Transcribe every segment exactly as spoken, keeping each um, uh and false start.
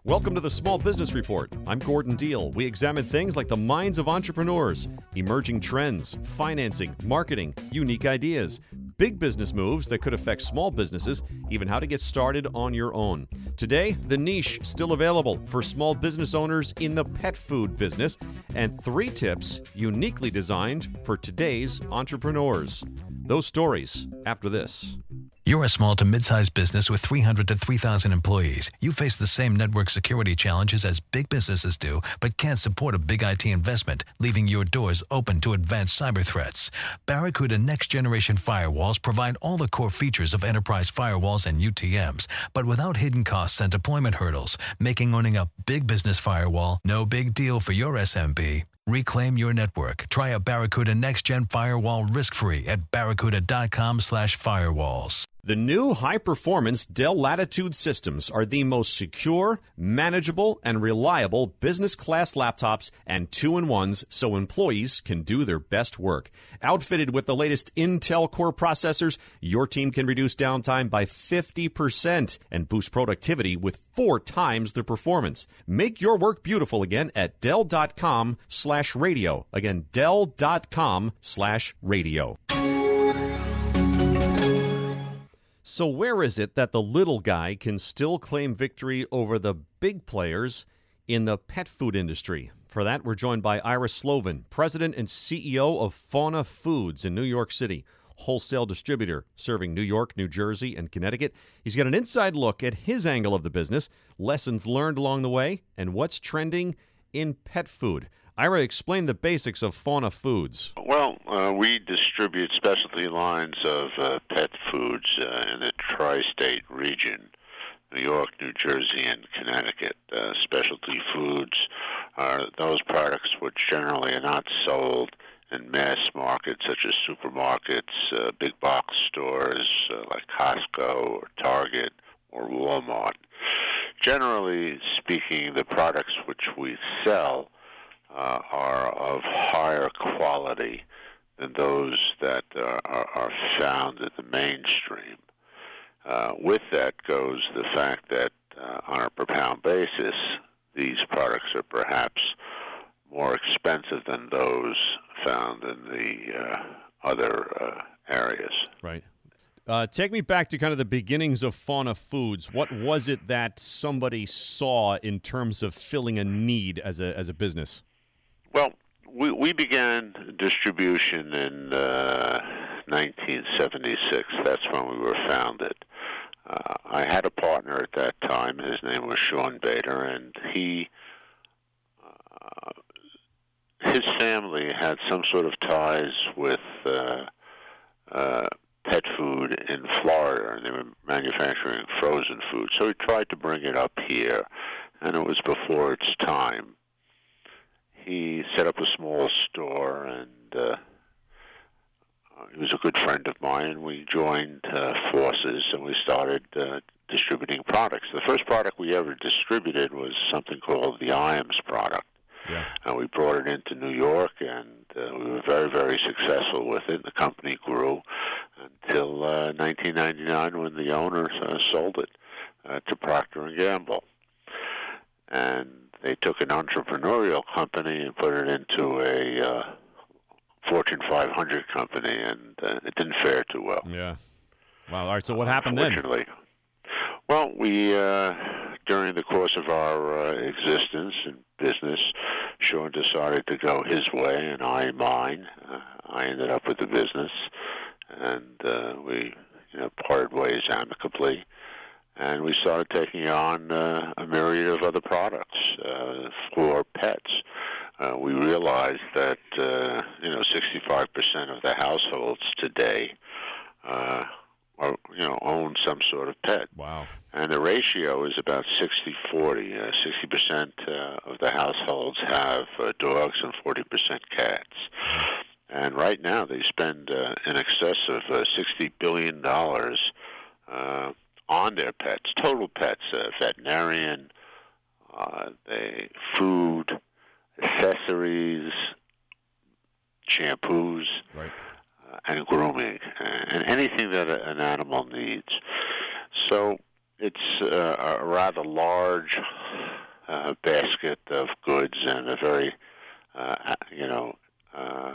Welcome to the Small Business Report. I'm Gordon Deal. We examine things like the minds of entrepreneurs, emerging trends, financing, marketing, unique ideas, big business moves that could affect small businesses, even how to get started on your own. Today, the niche still available for small business owners in the pet food business, and three tips uniquely designed for today's entrepreneurs. Those stories after this. You're a small to mid-sized business with three hundred to three thousand employees. You face the same network security challenges as big businesses do, but can't support a big I T investment, leaving your doors open to advanced cyber threats. Barracuda next-generation firewalls provide all the core features of enterprise firewalls and U T Ms, but without hidden costs and deployment hurdles, making owning a big business firewall no big deal for your S M B. Reclaim your network. Try a Barracuda next-gen firewall risk-free at barracuda.com slash firewalls. The new high-performance Dell Latitude systems are the most secure, manageable, and reliable business-class laptops and two-in-ones so employees can do their best work. Outfitted with the latest Intel Core processors, your team can reduce downtime by fifty percent and boost productivity with four times the performance. Make your work beautiful again at Dell.com slash radio. Again, Dell.com slash radio. So where is it that the little guy can still claim victory over the big players in the pet food industry? For that, we're joined by Ira Slovin, President and C E O of Fauna Foods in New York City, wholesale distributor serving New York, New Jersey, and Connecticut. He's got an inside look at his angle of the business, lessons learned along the way, and what's trending in pet food. Ira, explain the basics of Fauna Foods. Well, uh, we distribute specialty lines of uh, pet foods uh, in the tri-state region, New York, New Jersey, and Connecticut. Uh, specialty foods are those products which generally are not sold in mass markets such as supermarkets, uh, big box stores uh, like Costco or Target or Walmart. Generally speaking, the products which we sell Uh, are of higher quality than those that uh, are, are found in the mainstream. Uh, with that goes the fact that uh, on a per pound basis, these products are perhaps more expensive than those found in the uh, other uh, areas. Right. Uh, take me back to kind of the beginnings of Fauna Foods. What was it that somebody saw in terms of filling a need as a as a business? Well, we, we began distribution in uh, nineteen seventy-six. That's when we were founded. Uh, I had a partner at that time. His name was Sean Bader, and he, uh, his family had some sort of ties with uh, uh, pet food in Florida, and they were manufacturing frozen food. So he tried to bring it up here, and it was before its time. He set up a small store, and uh, he was a good friend of mine, and we joined uh, forces, and we started uh, distributing products. The first product we ever distributed was something called the I A M S product. Yeah. And we brought it into New York, and uh, we were very, very successful with it. The company grew until uh, nineteen ninety-nine when the owners uh, sold it uh, to Procter and Gamble. And they took an entrepreneurial company and put it into a uh, Fortune five hundred company, and uh, it didn't fare too well. Yeah. Wow. All right. So what happened then? Well, we, uh, during the course of our uh, existence and business, Sean decided to go his way and I mine. Uh, I ended up with the business, and uh, we, you know, parted ways amicably. And we started taking on uh, a myriad of other products uh, for pets. Uh, we realized that uh, you know sixty-five percent of the households today uh, are, you know own some sort of pet. Wow! And the ratio is about sixty forty. Uh, sixty percent uh, of the households have uh, dogs and forty percent cats. And right now they spend uh, in excess of uh, sixty billion dollars. Uh, on their pets, total pets, uh, veterinarian, uh, they, food, accessories, shampoos, right. uh, and grooming, and anything that a, an animal needs. So it's uh, a rather large uh, basket of goods and a very, uh, you know, uh,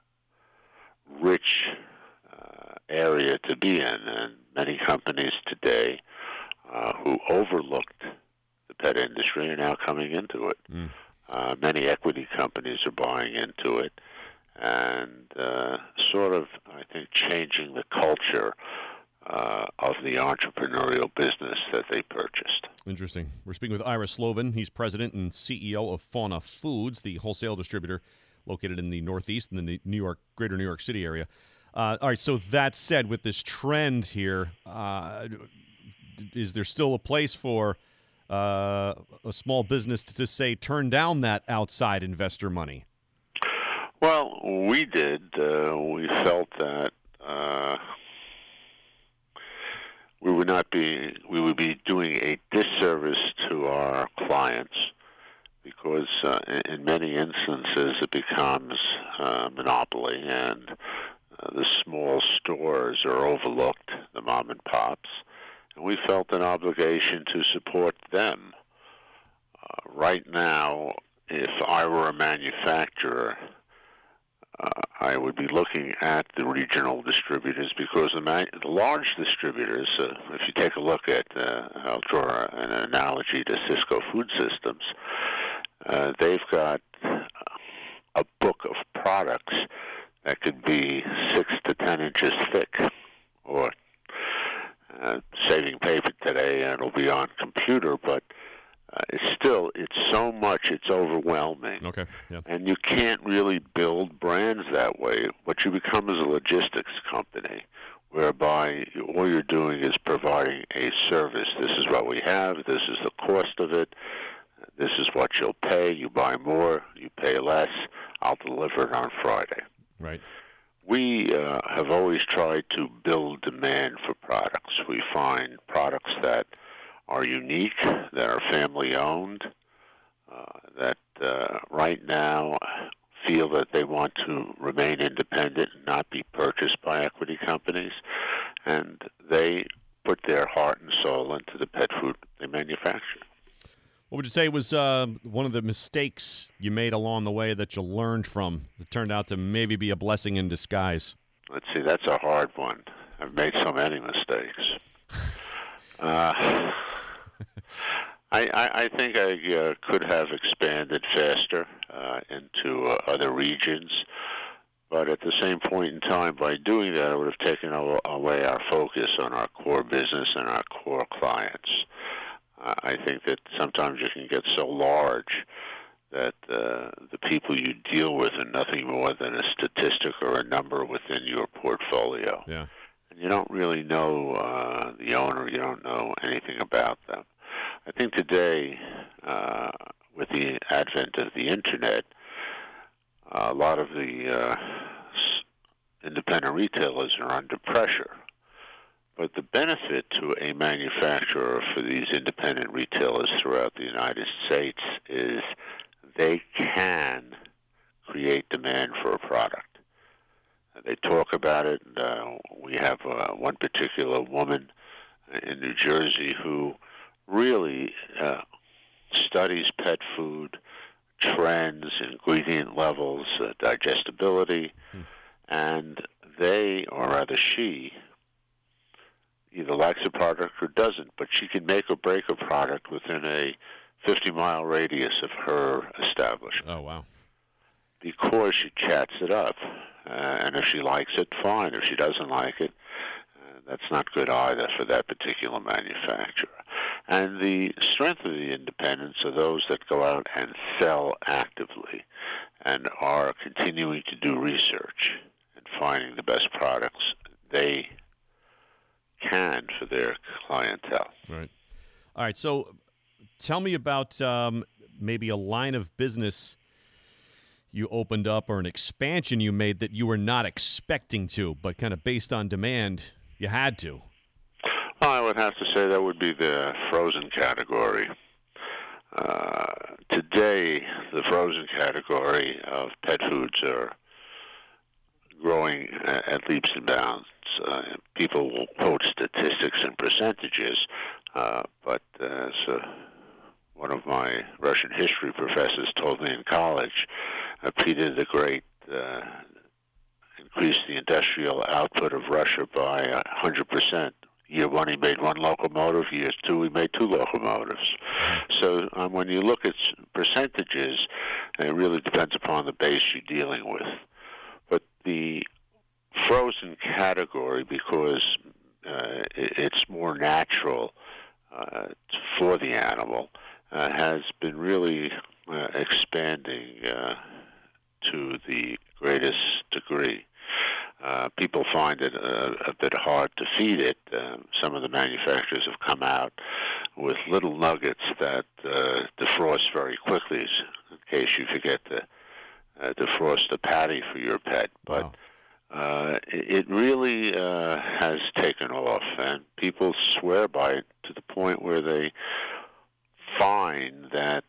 rich uh, area to be in. And many companies today uh, who overlooked the pet industry are now coming into it. Mm. Uh, many equity companies are buying into it and uh, sort of, I think, changing the culture uh, of the entrepreneurial business that they purchased. Interesting. We're speaking with Ira Slovin. He's president and C E O of Fauna Foods, the wholesale distributor located in the Northeast in the New York, greater New York City area. Uh, all right, so that said, with this trend here, uh, is there still a place for uh, a small business to, to say, turn down that outside investor money? Well, we did. Uh, we felt that uh, we would not be, we would be doing a disservice to our clients because uh, in, in many instances it becomes uh, monopoly and uh, the small stores are overlooked, the mom and pops, and we felt an obligation to support them. Uh, right now, if I were a manufacturer, Uh, I would be looking at the regional distributors because the, man- the large distributors, uh, if you take a look at, uh, I'll draw an analogy to Cisco Food Systems, uh, they've got a book of products that could be six to ten inches thick, or uh, saving paper today, and it'll be on computer, but Uh, it's still, it's so much, it's overwhelming. Okay. Yeah. And you can't really build brands that way. What you become is a logistics company, whereby all you're doing is providing a service. This is what we have, this is the cost of it, this is what you'll pay. You buy more, you pay less, I'll deliver it on Friday. Right. We uh, have always tried to build demand for products. We find products that are unique, that are family-owned, uh, that uh, right now feel that they want to remain independent and not be purchased by equity companies, and they put their heart and soul into the pet food they manufacture. What would you say was uh, one of the mistakes you made along the way that you learned from that turned out to maybe be a blessing in disguise? Let's see, that's a hard one. I've made so many mistakes. Uh, I, I, I think I uh, could have expanded faster uh, into uh, other regions, but at the same point in time, by doing that, I would have taken away our focus on our core business and our core clients. Uh, I think that sometimes you can get so large that uh, the people you deal with are nothing more than a statistic or a number within your portfolio. Yeah. And you don't really know uh, the owner, you don't know anything about them. I think today, uh, with the advent of the Internet, uh, a lot of the uh, independent retailers are under pressure. But the benefit to a manufacturer for these independent retailers throughout the United States is they can create demand for a product. They talk about it. Uh, we have uh, one particular woman in New Jersey who really uh, studies pet food, trends, ingredient levels, uh, digestibility, hmm. and they, or rather she, either likes a product or doesn't, but she can make or break a product within a fifty-mile radius of her establishment. Oh, wow. Because she chats it up. Uh, and if she likes it, fine. If she doesn't like it, uh, that's not good either for that particular manufacturer. And the strength of the independents are those that go out and sell actively and are continuing to do research and finding the best products they can for their clientele. Right. All right. So tell me about um, maybe a line of business you opened up or an expansion you made that you were not expecting to, but kind of based on demand, you had to. Well, I would have to say that would be the frozen category. Uh, today, the frozen category of pet foods are growing at leaps and bounds. Uh, people will quote statistics and percentages. Uh, but uh, so one of my Russian history professors told me in college, uh, Peter the Great uh, increased the industrial output of Russia by one hundred percent. Year one, he made one locomotive. Year two, he made two locomotives. So um, when you look at percentages, it really depends upon the base you're dealing with. But the frozen category, because uh, it, it's more natural uh, for the animal, uh, has been really uh, expanding uh, to the greatest degree. Uh, people find it a, a bit hard to feed it. Uh, some of the manufacturers have come out with little nuggets that uh, defrost very quickly, in case you forget to uh, defrost a patty for your pet. But wow. uh, it, it really uh, has taken off, and people swear by it to the point where they find that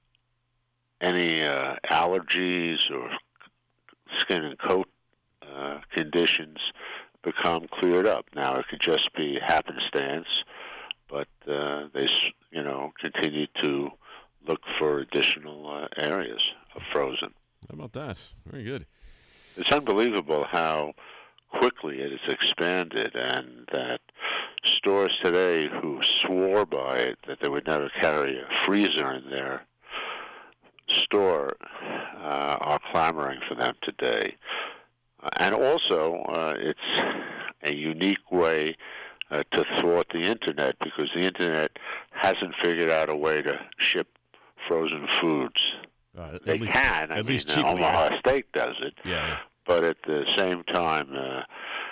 any uh, allergies or skin and coat Uh, conditions become cleared up. Now, it could just be happenstance, but uh, they, you know, continue to look for additional uh, areas of frozen. How about that? Very good. It's unbelievable how quickly it has expanded, and that stores today who swore by it, that they would never carry a freezer in their store, uh, are clamoring for them today. Uh, and also, uh, it's a unique way uh, to thwart the Internet, because the Internet hasn't figured out a way to ship frozen foods. Uh, at they least, can. I at mean, least uh, cheaply, Omaha yeah. Steak does it. Yeah. But at the same time, uh,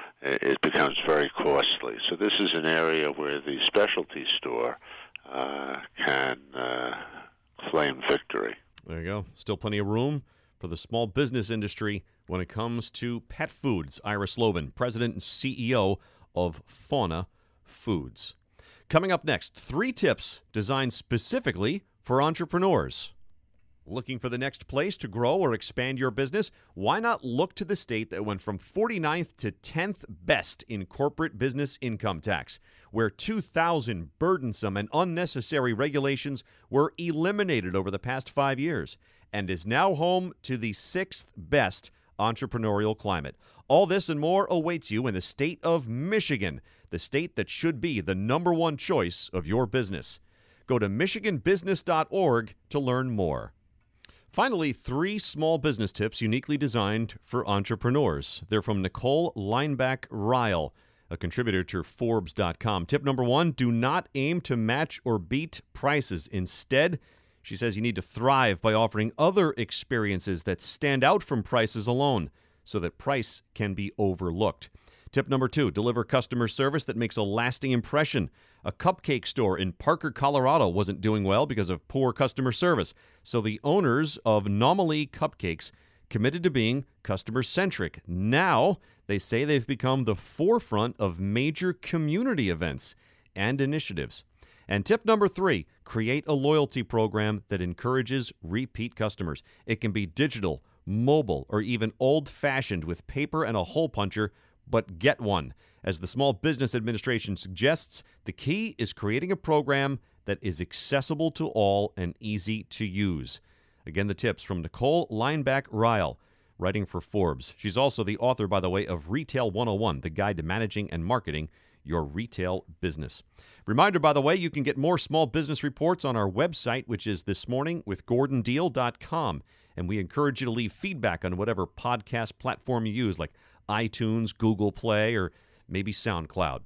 it becomes very costly. So this is an area where the specialty store uh, can uh, claim victory. There you go. Still plenty of room for the small business industry when it comes to pet foods. Ira Slovin, President and C E O of Fauna Foods. Coming up next, three tips designed specifically for entrepreneurs. Looking for the next place to grow or expand your business? Why not look to the state that went from forty-ninth to tenth best in corporate business income tax, where two thousand burdensome and unnecessary regulations were eliminated over the past five years, and is now home to the sixth best entrepreneurial climate. All this and more awaits you in the state of Michigan, the state that should be the number one choice of your business. Go to michigan business dot org to learn more. Finally, three small business tips uniquely designed for entrepreneurs. They're from Nicole Leinbach-Ryle, a contributor to Forbes dot com. Tip number one, do not aim to match or beat prices. Instead, she says you need to thrive by offering other experiences that stand out from prices alone so that price can be overlooked. Tip number two, deliver customer service that makes a lasting impression. A cupcake store in Parker, Colorado wasn't doing well because of poor customer service. So the owners of Nomaly Cupcakes committed to being customer-centric. Now they say they've become the forefront of major community events and initiatives. And tip number three, create a loyalty program that encourages repeat customers. It can be digital, mobile, or even old-fashioned with paper and a hole puncher, but get one. As the Small Business Administration suggests, the key is creating a program that is accessible to all and easy to use. Again, the tips from Nicole Leinbach-Ryle, writing for Forbes. She's also the author, by the way, of Retail one oh one, the guide to managing and marketing your retail business. Reminder, by the way, you can get more small business reports on our website, which is this morning with gordon deal dot com. And we encourage you to leave feedback on whatever podcast platform you use, like iTunes, Google Play, or maybe SoundCloud.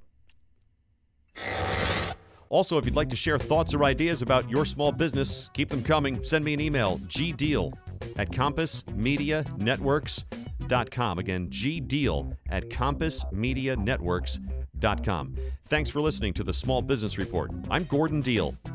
Also, if you'd like to share thoughts or ideas about your small business, keep them coming. Send me an email, gdeal at compass media networks dot com. Again, gdeal at compass media networks dot com. Thanks for listening to the Small Business Report. I'm Gordon Deal.